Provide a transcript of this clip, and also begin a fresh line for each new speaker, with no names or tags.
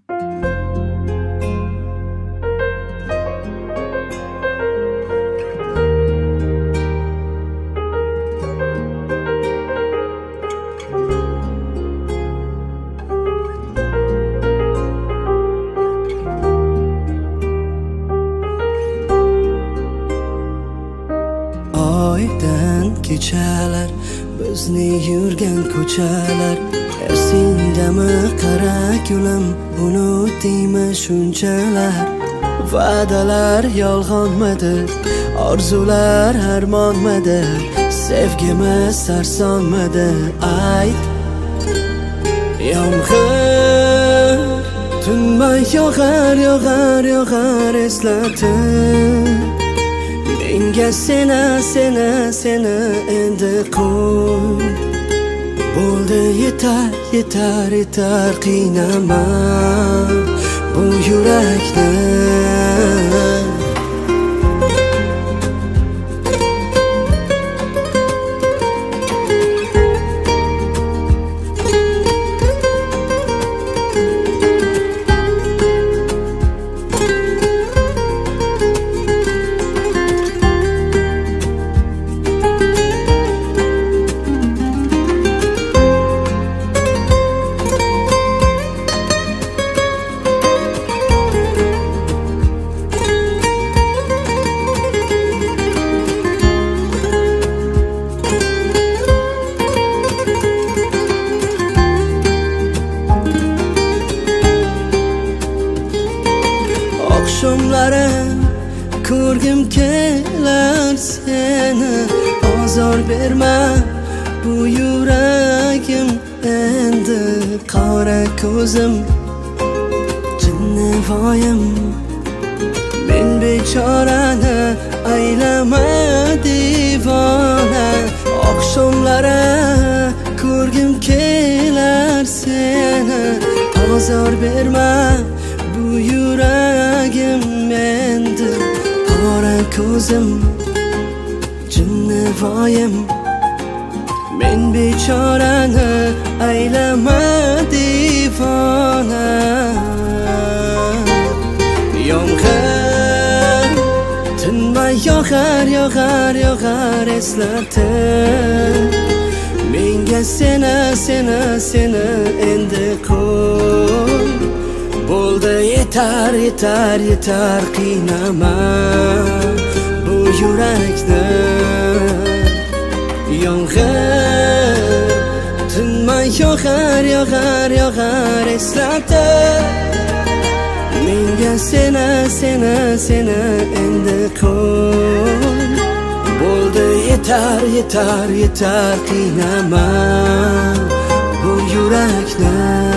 Oydan kechalar, bizni yurgan ko'chalar, esingdami qara gulim, unutdingmi shunchalar? Va'dalar yolg'onmidi, orzular armonmidi, sevgimiz sarsonmidi? Ayt. Yomg'ir tinmay yog'ar, yog'ar, yog'ar eslatib menga seni endi qo'y. Bo'ldi, yetar, yetar, yetar, qiynama bu yurakni. Oqshomlari ko'rgim kelar seni, ozor berma bu yuragim endi. Qora ko'zim, jinnivoyim, men bechorani aylama divona. Oqshomlari ko'rgim kelar seni, ozor berma bu yuragim endi. Qora ko'zim, jinnivoyim, men bechorani aylama divona. Yomg'ir tinmay yog'ar, yog'ar, yog'ar eslatib menga seni endi qo'y. Bo'ldi, yetar, yetar, yetar, qiynama bu yurakni. Yomg'ir tinmay yog'ar, yog'ar, yog'ar eslatib menga seni endi qo'y. Bo'ldi, yetar, yetar, yetar, qiynama bu yurakni.